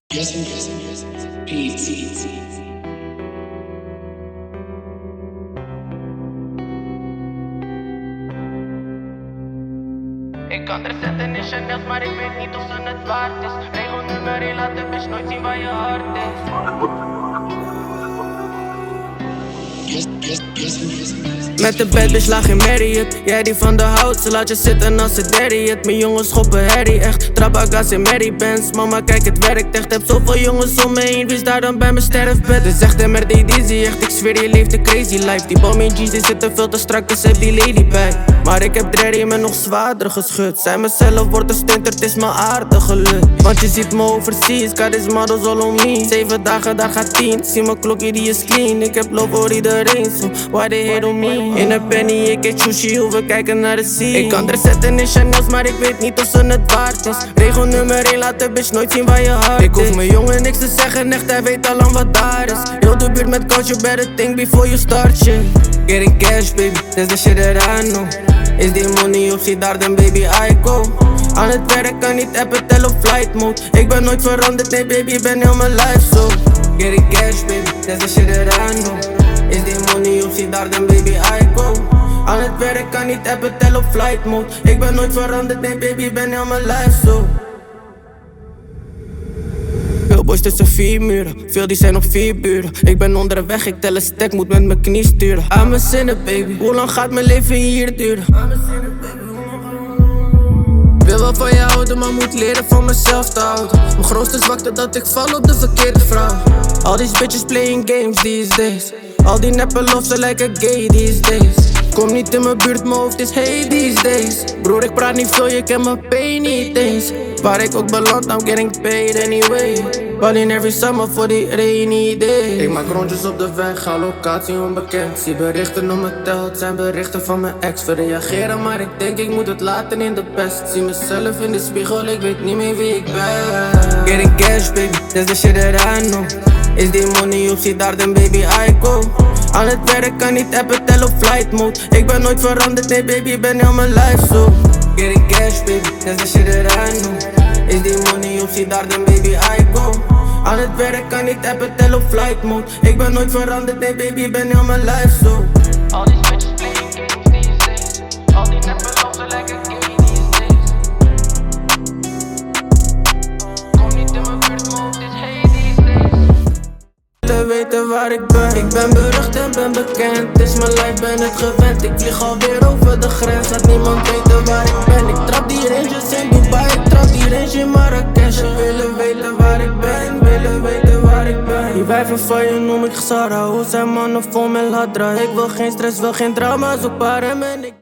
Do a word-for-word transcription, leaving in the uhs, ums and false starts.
Yes, yes, yes. P T. Ik kan er zetten in Chanel's, maar ik weet niet of ze het waard is. Regelnummer één, laat de bitch nooit zien waar je hart is. Yes, yes, yes, yes, yes. Met de bad bitch laag in Marriott. Jij die van de hout, ze laat je zitten als ze daddy het. Mijn jongens schoppen herrie echt. Trabagas in Mary Benz. Mama kijk het werkt echt. Heb zoveel jongens om me heen, wie is daar dan bij mijn sterfbed? Dus zegt hem er die dizzy echt. Ik zweer je leeft een crazy life. Die bom in G's die zitten veel te strak, dus heb die lady bij. Maar ik heb dreddy me nog zwaarder geschud. Zij mezelf wordt een stunter, het is mijn aardige lut. Want je ziet me overseas, got this models all on me. Zeven dagen, daar gaat tien. Zie mijn klokje, die is clean. Ik heb love voor iedereen, so why they hate on me? In een penny, ik eet sushi, hoe we kijken naar de sea. Ik kan er zetten in Chanel's, maar ik weet niet of ze het waard is. Regel nummer één, laat de bitch nooit zien waar je hart is. Ik hoef mijn jongen niks te zeggen, echt, hij weet al lang wat daar is. Heel de buurt met coach, you better think before you start shit. Getting cash, baby, that's the shit that I know. Is die money of zie daar, dan baby, I go. Aan het werk kan niet appen, tel op flight mode. Ik ben nooit veranderd, nee baby, ik ben heel mijn life zo. Getting cash, baby, that's the shit that I know. Is die money of zie daar, dan baby, I go. Aan het werk kan niet appen, tel op flight mode. Ik ben nooit veranderd, nee baby, ik ben heel mijn life zo. Veel boys tussen vier muren, veel die zijn op vier buren. Ik ben onderweg, ik tel een stack, moet met mijn knie sturen. Aan mijn zinnen baby, hoe lang gaat mijn leven hier duren? Wil wel van je houden, maar moet leren van mezelf te houden. Mijn grootste zwakte dat ik val op de verkeerde vrouw. All these bitches playing games these days. Al die neppe love, ze lijken gay these days. Kom niet in mijn buurt, mijn hoofd is hey these days. Broer, ik praat niet veel, je kent mijn pain niet eens. Waar ik ook beland, I'm getting paid anyway. Balling every summer voor die rainy day. Ik maak rondjes op de weg, ga locatie onbekend. Zie berichten om mijn tel, het zijn berichten van mijn ex. Verreageren, maar ik denk ik moet het laten in de pest. Zie mezelf in de spiegel, ik weet niet meer wie ik ben. Getting cash baby, that's the shit that I know. Is die money of zie daar, dan baby, I go. Aan het werk kan niet appen, tel op flight mode. Ik ben nooit veranderd, nee baby, ik ben heel mijn life zo. Getting cash baby, that's the shit that I know. Is die money of zie daar, dan baby, I go. Aan het werk kan niet appen, tel op flight mode. Ik ben nooit veranderd, nee baby, ik ben heel mijn life zo. All these bitches playing games these days. Al die neppen lopen lekker gay these days. Kom niet in mijn buurt, mijn hoofd is hey these days. Te weten waar ik ben. Ik ben berucht en ben bekend. Het is mijn life, ben het gewend. Ik vlieg alweer over de grens. Laat niemand weten waar ik ben. Ik trap die ranges in Dubai. Ik trap die range in Marrakesh. Ze willen weten waar ik ben. Willen weten waar ik ben. Die wijven van je noem ik Sarah. Hoe zijn mannen vol met ladra. Ik wil geen stress, wil geen drama. Zoek paren en ik